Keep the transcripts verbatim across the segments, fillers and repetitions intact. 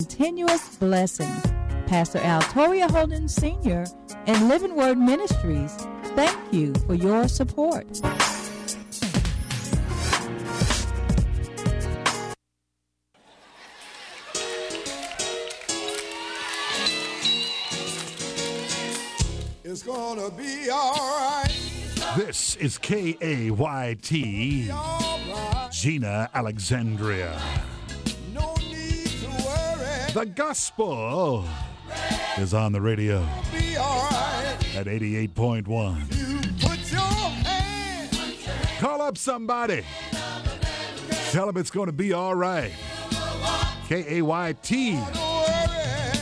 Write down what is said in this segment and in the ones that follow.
continuous blessing. Pastor Al Toria Holden Senior and Living Word Ministries, thank you for your support. It's gonna be all right. This is K A Y T, Right. Gina Alexandria. No need to worry. The gospel is on the radio Be all right. at eighty-eight point one. You put your hand. Call up somebody. Tell them it's going to be all right. K A Y T. Don't worry.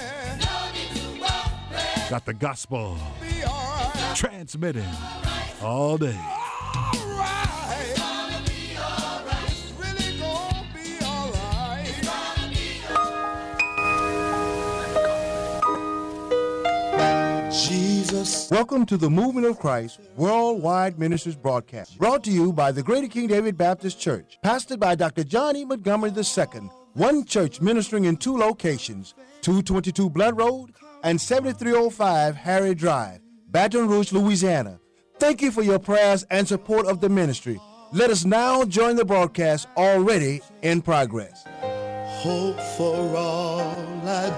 Got the gospel Be all right. transmitting all day. All right. It's really gonna be all right. Jesus. Welcome to the Movement of Christ Worldwide Ministries broadcast, brought to you by the Greater King David Baptist Church, pastored by Doctor John E. Montgomery the Second, one church ministering in two locations, two twenty-two Blood Road and seventy-three oh five Harry Drive, Baton Rouge, Louisiana. Thank you for your prayers and support of the ministry. Let us now join the broadcast already in progress. Hope for all I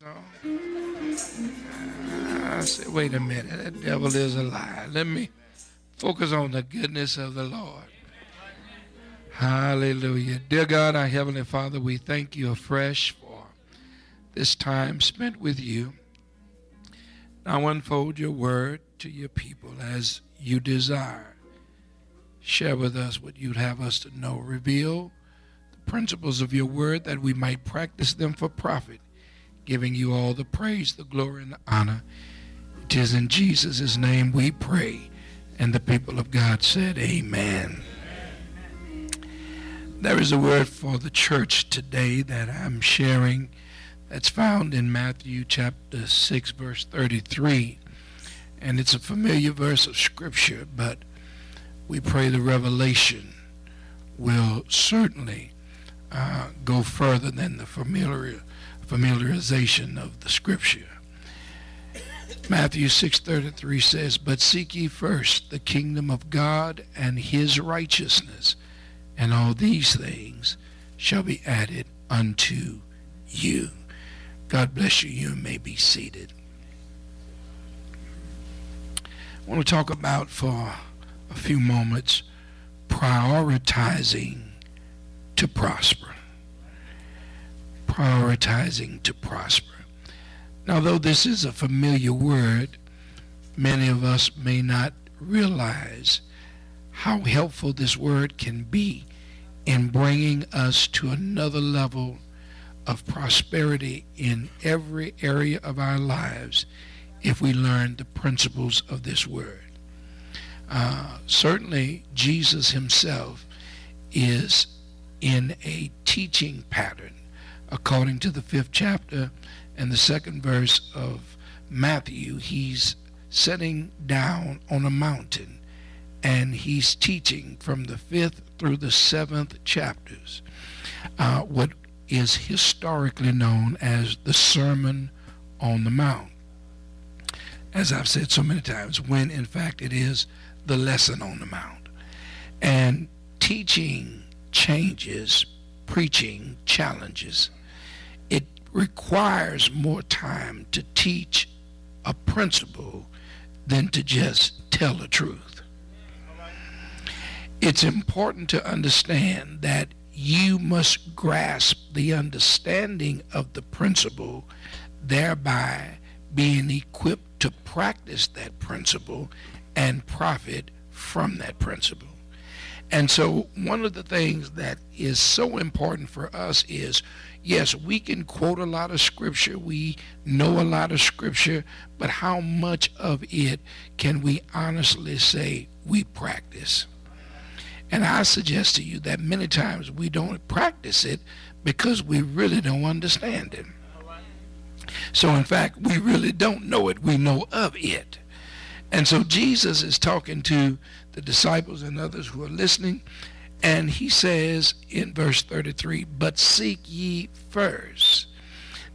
I said, wait a minute, that devil is a lie. Let me focus on the goodness of the Lord. Hallelujah. Dear God, our Heavenly Father, we thank you afresh for this time spent with you. Now unfold your word to your people as you desire. Share with us what you'd have us to know. Reveal the principles of your word that we might practice them for profit, giving you all the praise, the glory, and the honor. It is in Jesus' name we pray. And the people of God said, amen. There is a word for the church today that I'm sharing that's found in Matthew chapter six, verse thirty-three. And it's a familiar verse of Scripture, but we pray the revelation will certainly uh, go further than the familiar, familiarization of the Scripture. Matthew six thirty-three says, but seek ye first the kingdom of God and his righteousness, and all these things shall be added unto you. God bless you. You may be seated. I want to talk about for a few moments prioritizing to prosper. Prioritizing to prosper. Now, though this is a familiar word, many of us may not realize how helpful this word can be in bringing us to another level of prosperity in every area of our lives if we learn the principles of this word. Uh, certainly, Jesus himself is in a teaching pattern according to the fifth chapter and the second verse of Matthew. He's sitting down on a mountain and he's teaching from the fifth through the seventh chapters, uh, what is historically known as the Sermon on the Mount. As I've said so many times, when in fact it is the Lesson on the Mount. And teaching changes, preaching challenges. It requires more time to teach a principle than to just tell the truth. It's important to understand that you must grasp the understanding of the principle, thereby being equipped to practice that principle and profit from that principle. And so one of the things that is so important for us is, yes, we can quote a lot of scripture, we know a lot of scripture, but how much of it can we honestly say we practice? And I suggest to you that many times we don't practice it because we really don't understand it. So in fact, we really don't know it, we know of it. And so Jesus is talking to the disciples and others who are listening, and he says in verse thirty-three, but seek ye first.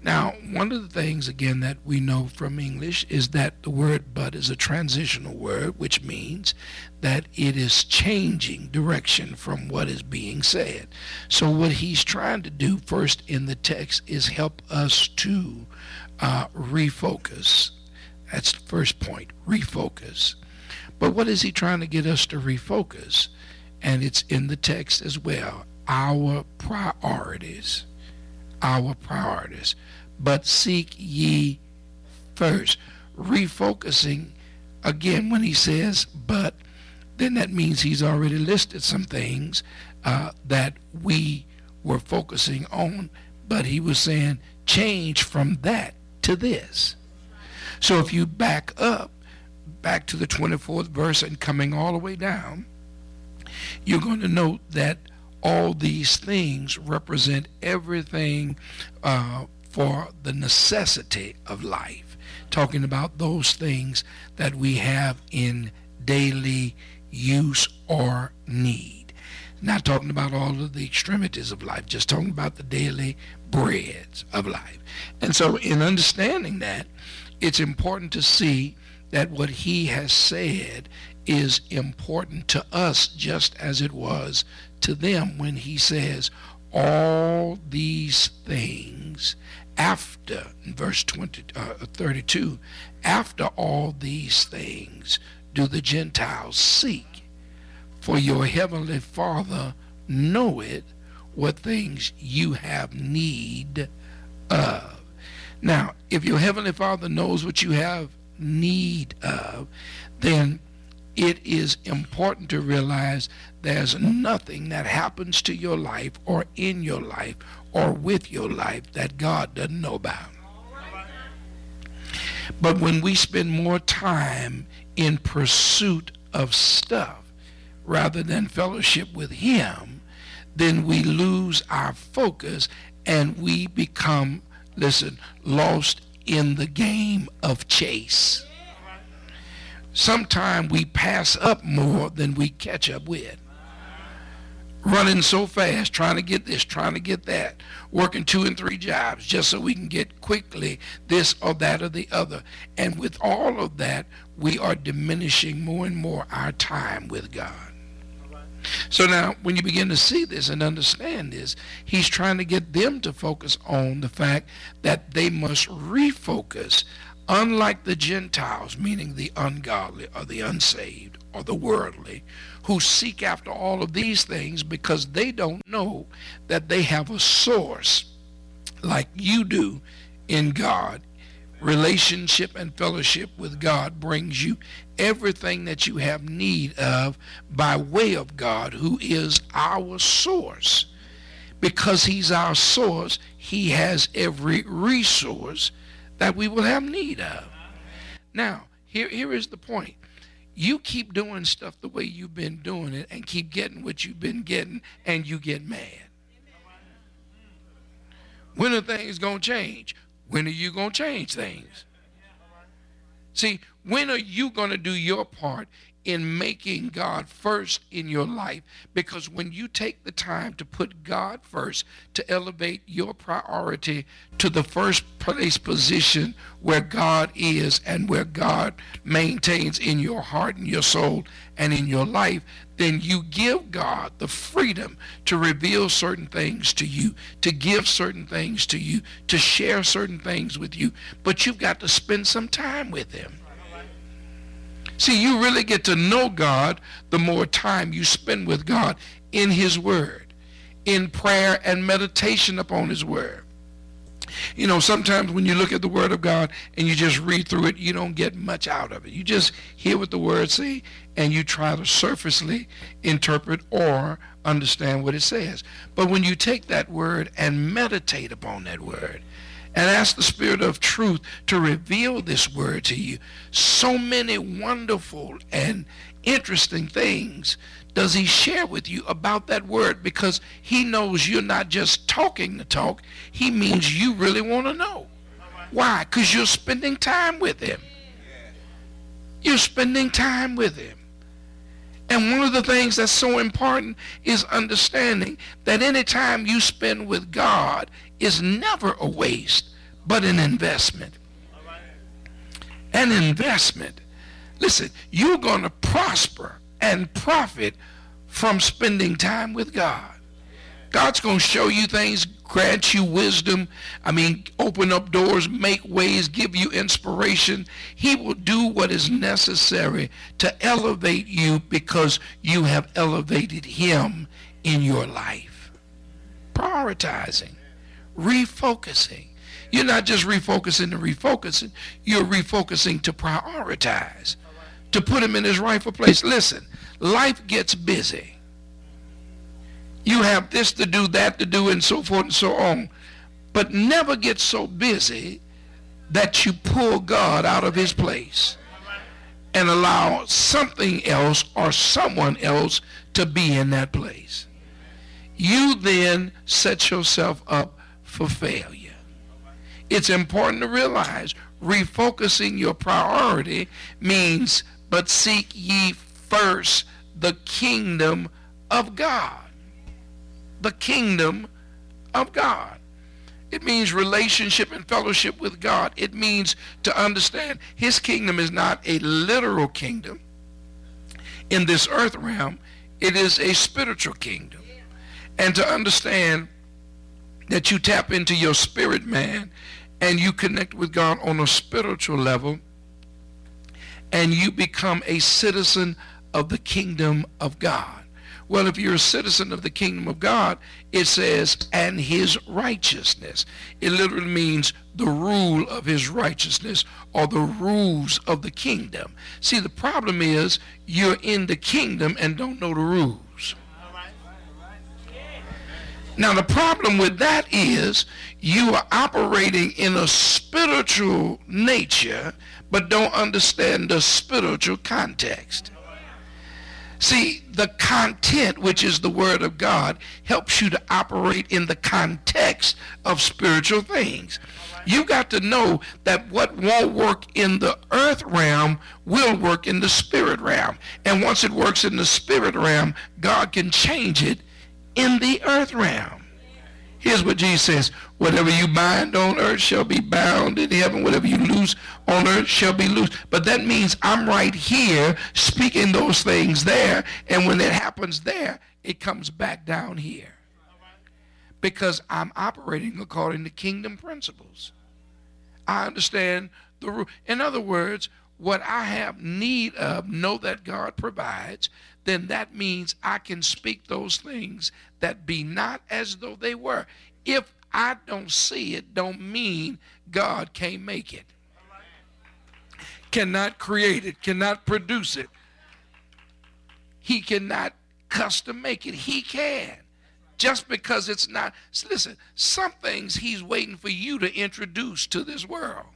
Now, one of the things, again, that we know from English is that the word but is a transitional word, which means that it is changing direction from what is being said. So what he's trying to do first in the text is help us to uh, refocus. That's the first point, refocus. But what is he trying to get us to refocus? And it's in the text as well. Our priorities. Our priorities. But seek ye first. Refocusing, again, when he says but, then that means he's already listed some things uh, that we were focusing on, but he was saying change from that to this. So if you back up, back to the twenty-fourth verse and coming all the way down, you're going to note that all these things represent everything uh, for the necessity of life, talking about those things that we have in daily use or need. Not talking about all of the extremities of life, just talking about the daily breads of life. And so in understanding that, it's important to see that what he has said is important to us just as it was to them when he says all these things after, in verse twenty, uh, thirty-two, after all these things do the Gentiles seek, for your heavenly Father knoweth what things you have need of. Now, if your heavenly Father knows what you have need of, then it is important to realize there's nothing that happens to your life or in your life or with your life that God doesn't know about. But when we spend more time in pursuit of stuff rather than fellowship with him, then we lose our focus and we become, listen, lost in the game of chase. Sometimes we pass up more than we catch up with. Running so fast, trying to get this, trying to get that, working two and three jobs just so we can get quickly this or that or the other. And with all of that, we are diminishing more and more our time with God. So now, when you begin to see this and understand this, he's trying to get them to focus on the fact that they must refocus. Unlike the Gentiles, meaning the ungodly or the unsaved or the worldly, who seek after all of these things because they don't know that they have a source like you do in God. Relationship and fellowship with God brings you everything that you have need of by way of God, who is our source. Because he's our source, he has every resource that we will have need of. Now, here, here is the point. You keep doing stuff the way you've been doing it and keep getting what you've been getting, and you get mad. When are things going to change? When are you going to change things? See, when are you going to do your part in making God first in your life? Because when you take the time to put God first, to elevate your priority to the first place position where God is and where God maintains in your heart and your soul and in your life, then you give God the freedom to reveal certain things to you, to give certain things to you, to share certain things with you. But you've got to spend some time with him. See, you really get to know God the more time you spend with God in his word, in prayer and meditation upon his word. You know, sometimes when you look at the word of God and you just read through it, you don't get much out of it. You just hear what the word says and you try to surfacely interpret or understand what it says. But when you take that word and meditate upon that word, and ask the Spirit of truth to reveal this word to you, so many wonderful and interesting things does he share with you about that word, because he knows you're not just talking the talk. He means you really want to know. Why? Because you're spending time with him. You're spending time with him. And one of the things that's so important is understanding that any time you spend with God is never a waste, but an investment. An investment. Listen, you're going to prosper and profit from spending time with God. God's going to show you things, grant you wisdom. I mean, open up doors, make ways, give you inspiration. He will do what is necessary to elevate you because you have elevated him in your life. Prioritizing, refocusing. You're not just refocusing to refocusing. You're refocusing to prioritize, to put him in his rightful place. Listen, life gets busy. You have this to do, that to do, and so forth and so on. But never get so busy that you pull God out of his place and allow something else or someone else to be in that place. You then set yourself up for failure. It's important to realize refocusing your priority means, but seek ye first the kingdom of God. The kingdom of God. It means relationship and fellowship with God. It means to understand his kingdom is not a literal kingdom in this earth realm. It is a spiritual kingdom. And to understand that you tap into your spirit man and you connect with God on a spiritual level and you become a citizen of the kingdom of God. Well, if you're a citizen of the kingdom of God, it says, and his righteousness. It literally means the rule of his righteousness or the rules of the kingdom. See, the problem is you're in the kingdom and don't know the rules. Now, the problem with that is you are operating in a spiritual nature, but don't understand the spiritual context. See, the content, which is the word of God, helps you to operate in the context of spiritual things. You got to know that what won't work in the earth realm will work in the spirit realm. And once it works in the spirit realm, God can change it in the earth realm. Here's what Jesus says: whatever you bind on earth shall be bound in heaven. Whatever you loose on earth shall be loose. But that means I'm right here speaking those things there. And when it happens there, it comes back down here. Because I'm operating according to kingdom principles. I understand the rule. In other words, what I have need of, know that God provides, then that means I can speak those things that be not as though they were. If I don't see it, don't mean God can't make it. Cannot create it, cannot produce it. He cannot custom make it. He can. Just because it's not. Listen, some things he's waiting for you to introduce to this world.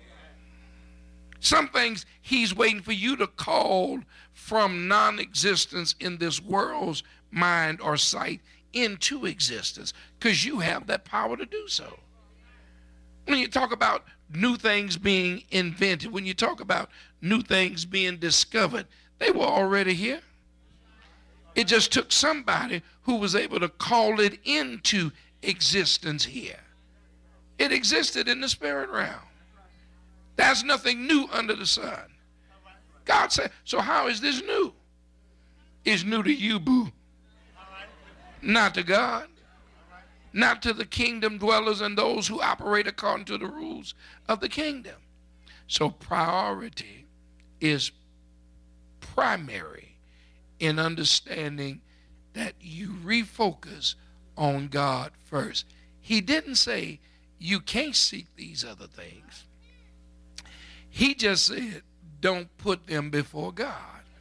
Some things he's waiting for you to call from non-existence in this world's mind or sight into existence, because you have that power to do so. When you talk about new things being invented, when you talk about new things being discovered, they were already here. It just took somebody who was able to call it into existence here. It existed in the spirit realm. There's nothing new under the sun. God said, so how is this new? It's new to you, boo. Not to God. Not to the kingdom dwellers and those who operate according to the rules of the kingdom. So priority is primary in understanding that you refocus on God first. He didn't say you can't seek these other things. He just said, don't put them before God.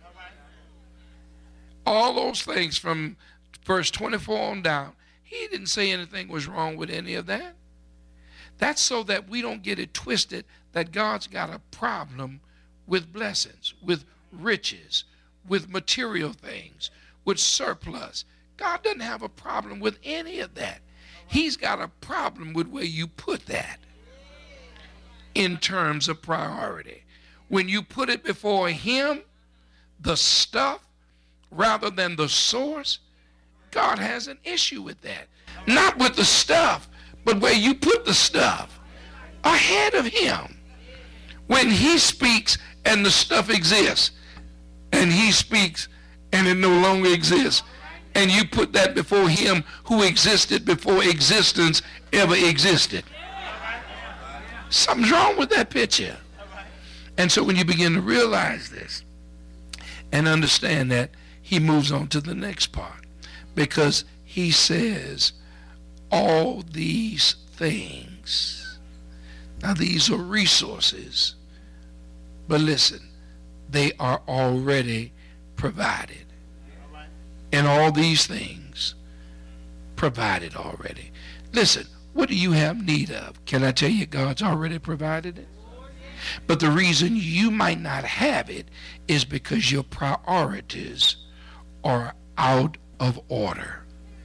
All those things from verse twenty-four on down, he didn't say anything was wrong with any of that. That's so that we don't get it twisted that God's got a problem with blessings, with riches, with material things, with surplus. God doesn't have a problem with any of that. He's got a problem with where you put that in terms of priority. When you put it before him, the stuff, rather than the source, God has an issue with that. Not with the stuff, but where you put the stuff. ahead of him. When he speaks and the stuff exists, and he speaks and it no longer exists, and you put that before him who existed before existence ever existed. Something's wrong with that picture. And so when you begin to realize this and understand that, he moves on to the next part, because he says all these things. Now these are resources, but listen, they are already provided. And all these things provided already. Listen, what do you have need of? Can I tell you, God's already provided it? But the reason you might not have it is because your priorities are out of order.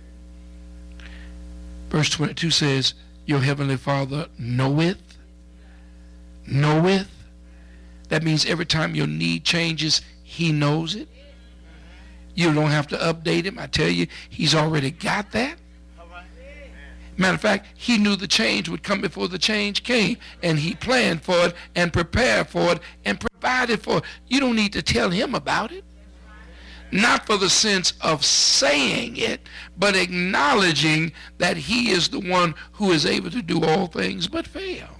Verse twenty-two says, your heavenly Father knoweth, knoweth. That means every time your need changes, he knows it. You don't have to update him. I tell you, he's already got that. Matter of fact, he knew the change would come before the change came, and he planned for it and prepared for it and provided for it. You don't need to tell him about it. Not for the sense of saying it, but acknowledging that he is the one who is able to do all things but fail.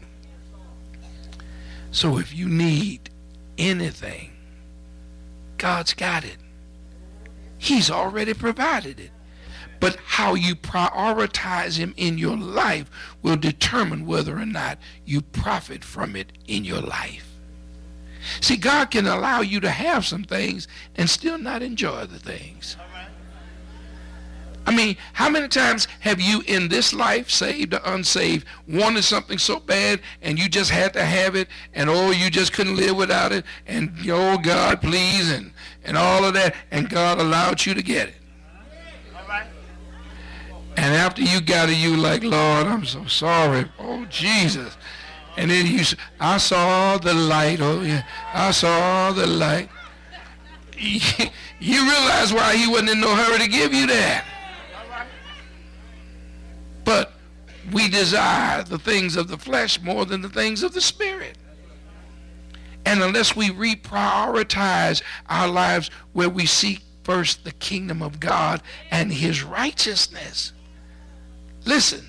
So if you need anything, God's got it. He's already provided it. But how you prioritize him in your life will determine whether or not you profit from it in your life. See, God can allow you to have some things and still not enjoy the things. I mean, how many times have you in this life, saved or unsaved, wanted something so bad and you just had to have it, and oh, you just couldn't live without it, and oh, God, please, and, and all of that, and God allowed you to get it. And after you got it, you like, Lord, I'm so sorry. Oh, Jesus. And then you, I saw the light. Oh, yeah, I saw the light. You realize why he wasn't in no hurry to give you that. But we desire the things of the flesh more than the things of the spirit. And unless we reprioritize our lives where we seek first the kingdom of God and his righteousness, listen,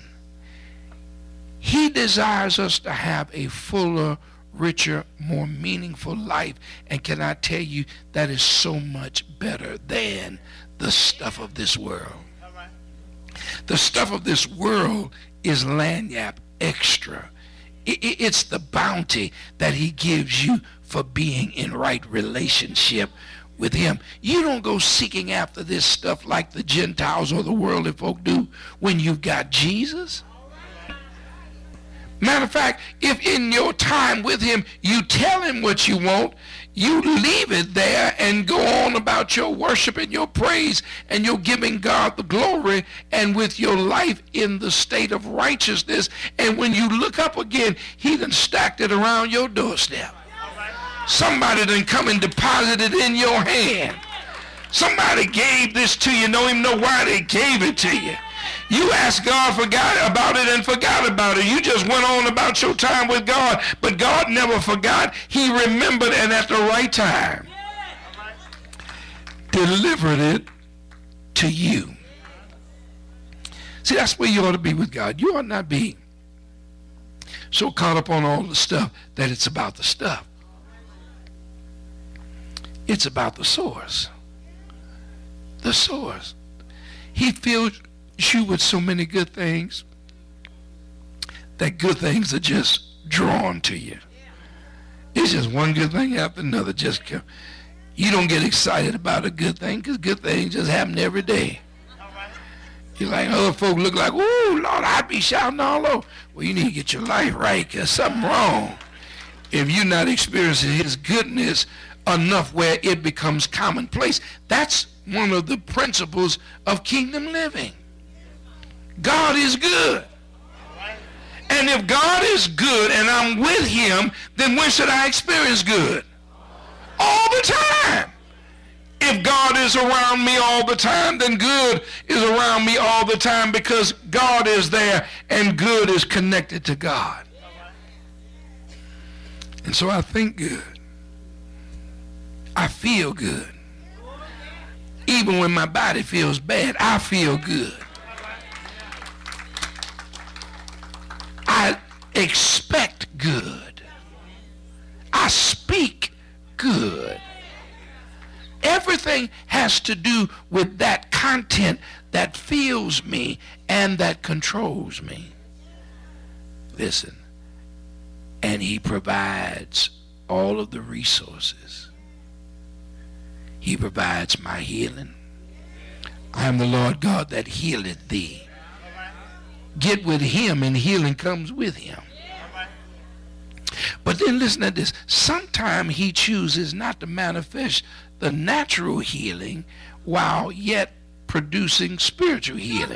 he desires us to have a fuller, richer, more meaningful life. And can I tell you, that is so much better than the stuff of this world. The stuff of this world is lagniappe extra. It's the bounty that he gives you for being in right relationship with him. You don't go seeking after this stuff like the Gentiles or the worldly folk do when you've got Jesus. Matter of fact, if in your time with him you tell him what you want, you leave it there and go on about your worship and your praise, and you're giving God the glory, and with your life in the state of righteousness, and when you look up again, he done stacked it around your doorstep. Somebody done come and deposited it in your hand. Somebody gave this to you, don't even know why they gave it to you. You asked God, forgot about it, and forgot about it. You just went on about your time with God, but God never forgot. He remembered, and at the right time delivered it to you. See, that's where you ought to be with God. You ought not be so caught up on all the stuff that it's about the stuff. It's about the source. The source. He fills you with so many good things that good things are just drawn to you. It's just one good thing after another. Just come. You don't get excited about a good thing because good things just happen every day. You're like, other folk look like, ooh, Lord, I'd be shouting all over. Well, you need to get your life right because something wrong if you're not experiencing his goodness enough where it becomes commonplace. That's one of the principles of kingdom living. God is good. And if God is good and I'm with him, then when should I experience good? All the time. If God is around me all the time, then good is around me all the time, because God is there and good is connected to God. And so I think good. I feel good. Even when my body feels bad, I feel good. I expect good. I speak good. Everything has to do with that content that fills me and that controls me. Listen, and he provides all of the resources. He provides my healing. I am the Lord God that healeth thee. Get with him and healing comes with him. But then listen to this. Sometimes he chooses not to manifest the natural healing while yet producing spiritual healing.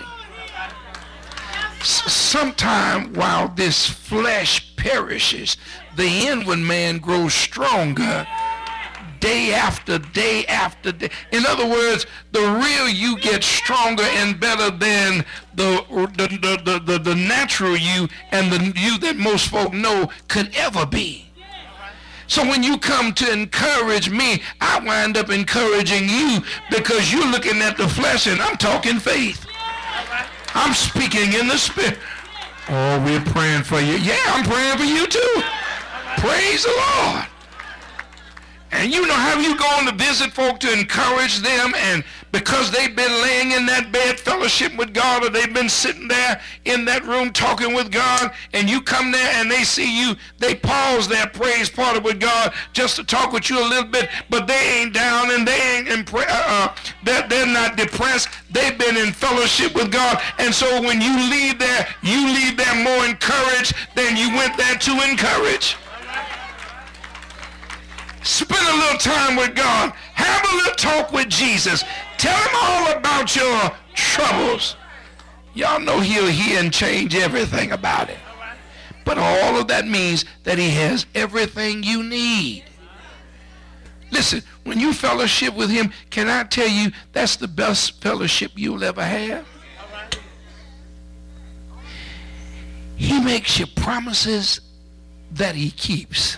S- sometime while this flesh perishes, the inward man grows stronger day after day after day. In other words, the real you gets stronger and better than the the, the, the, the, the natural you and the you that most folk know could ever be. So when you come to encourage me, I wind up encouraging you because you're looking at the flesh and I'm talking faith. I'm speaking in the spirit. Oh, we're praying for you. Yeah, I'm praying for you too. Praise the Lord. And you know how you going to visit folk to encourage them, and because they've been laying in that bed fellowship with God, or they've been sitting there in that room talking with God, and you come there and they see you, they pause their praise part with God just to talk with you a little bit, but they ain't down and they ain't in pra- uh, they're, they're not depressed. They've been in fellowship with God, and so when you leave there, you leave there more encouraged than you went there to encourage. Spend a little time with God. Have a little talk with Jesus. Tell him all about your troubles. Y'all know he'll hear and change everything about it. But all of that means that he has everything you need. Listen, when you fellowship with him, can I tell you that's the best fellowship you'll ever have? He makes you promises that he keeps.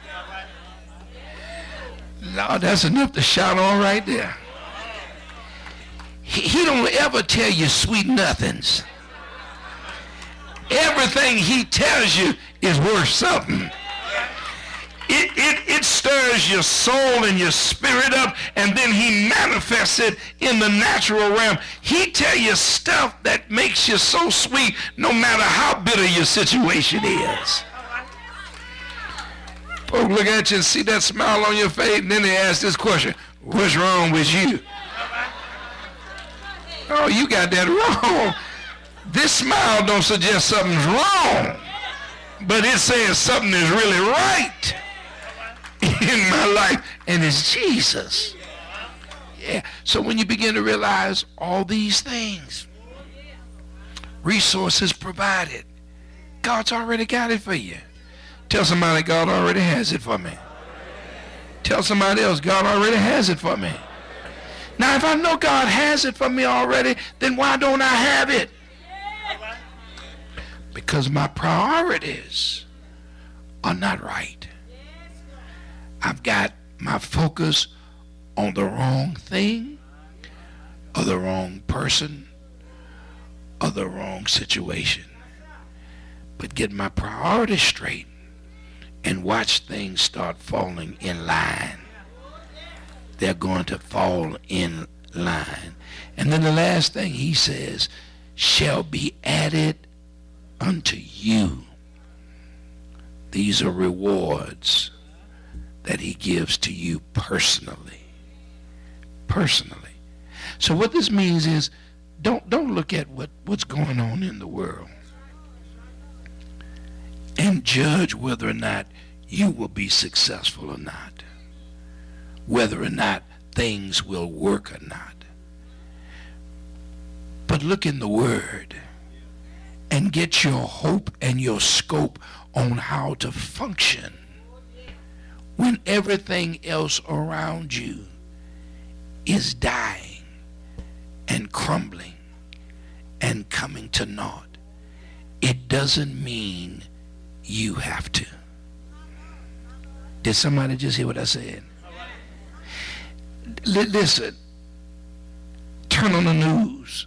Lord, that's enough to shout on right there. He, he don't ever tell you sweet nothings. Everything he tells you is worth something. It, it, it stirs your soul and your spirit up, and then he manifests it in the natural realm. He tell you stuff that makes you so sweet no matter how bitter your situation is. Folks look at you and see that smile on your face, and then they ask this question, what's wrong with you? Oh, you got that wrong. This smile don't suggest something's wrong, but it says something is really right in my life, and it's Jesus. Yeah. So when you begin to realize all these things, resources provided, God's already got it for you. Tell somebody God already has it for me. Tell somebody else God already has it for me. Now, if I know God has it for me already, then why don't I have it? Because my priorities are not right. I've got my focus on the wrong thing, or the wrong person, or the wrong situation. But get my priorities straight and watch things start falling in line. They're going to fall in line. And then the last thing he says, shall be added unto you. These are rewards that he gives to you personally. Personally. So what this means is, don't don't look at what, what's going on in the world and judge whether or not you will be successful or not, whether or not things will work or not. But look in the Word and get your hope and your scope on how to function when everything else around you is dying and crumbling and coming to naught. It doesn't mean you have to. Did somebody just hear what I said? L- listen, turn on the news.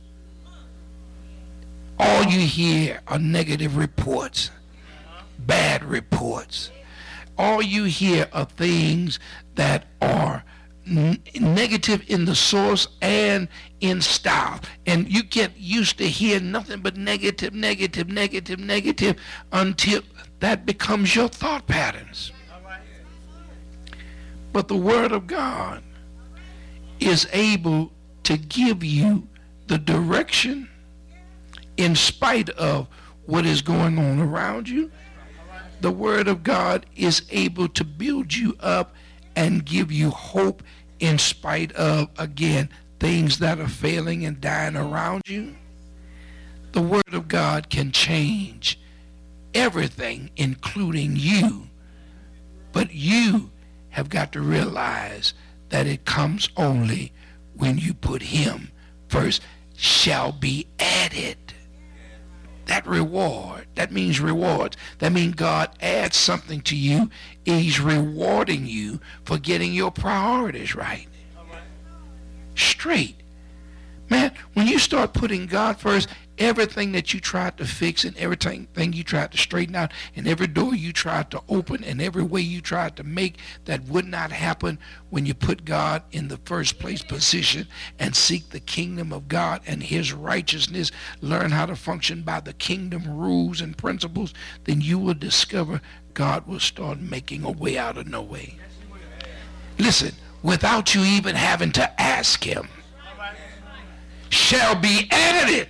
All you hear are negative reports, bad reports. All you hear are things that are n- negative in the source and in style. And you get used to hearing nothing but negative, negative, negative, negative until that becomes your thought patterns. But the Word of God is able to give you the direction in spite of what is going on around you. The Word of God is able to build you up and give you hope in spite of, again, things that are failing and dying around you. The Word of God can change everything, including you. But you have got to realize that it comes only when you put Him first. Shall be added. That reward, that means rewards. That means God adds something to you. He's rewarding you for getting your priorities right. Straight. Man, when you start putting God first, everything that you tried to fix and everything thing you tried to straighten out and every door you tried to open and every way you tried to make that would not happen when you put God in the first place position and seek the kingdom of God and His righteousness, learn how to function by the kingdom rules and principles, then you will discover God will start making a way out of no way. Listen, without you even having to ask Him. Shall be added.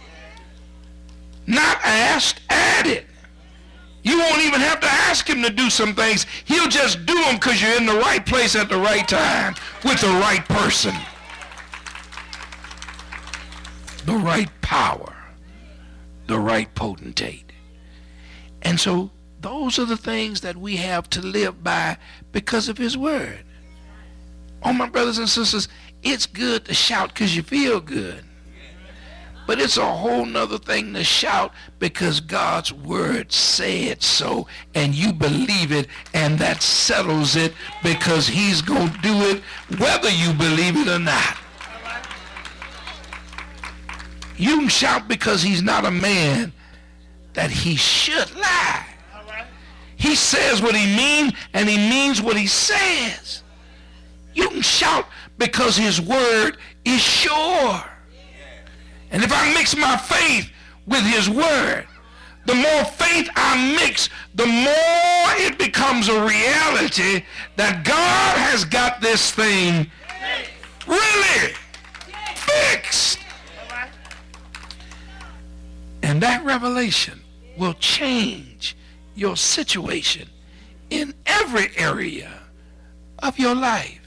Not asked, added. You won't even have to ask Him to do some things. He'll just do them because you're in the right place at the right time with the right person. The right power. The right potentate. And so those are the things that we have to live by because of His Word. Oh, my brothers and sisters, it's good to shout because you feel good. But it's a whole nother thing to shout because God's Word said so and you believe it, and that settles it because He's going to do it whether you believe it or not. You can shout because He's not a man that He should lie. He says what He means and He means what He says. You can shout because His Word is sure. And if I mix my faith with His Word, the more faith I mix, the more it becomes a reality that God has got this thing really fixed. And that revelation will change your situation in every area of your life.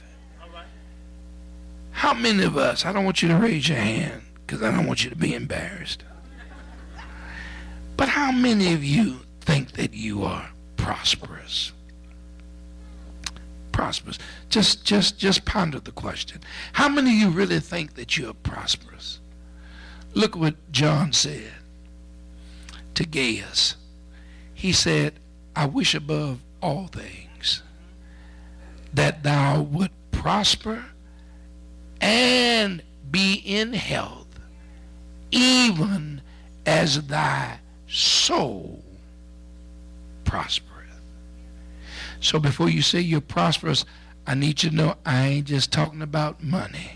How many of us, I don't want you to raise your hand because I don't want you to be embarrassed, but how many of you think that you are prosperous? Prosperous. Just, just, just ponder the question. How many of you really think that you are prosperous? Look what John said to Gaius. He said, I wish above all things that thou would prosper and be in health, even as thy soul prospereth. So before you say you're prosperous, I need you to know I ain't just talking about money.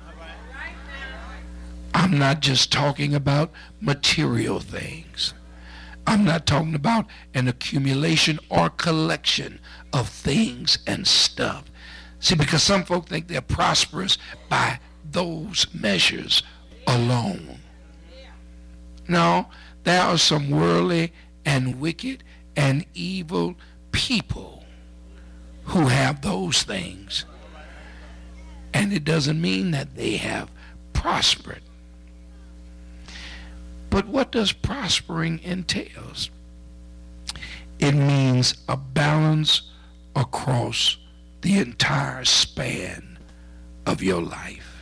I'm not just talking about material things. I'm not talking about an accumulation or collection of things and stuff. See, because some folk think they're prosperous by those measures alone. No, there are some worldly and wicked and evil people who have those things. And it doesn't mean that they have prospered. But what does prospering entails? It means a balance across the entire span of your life.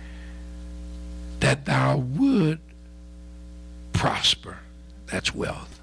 That thou would prosper. That's wealth.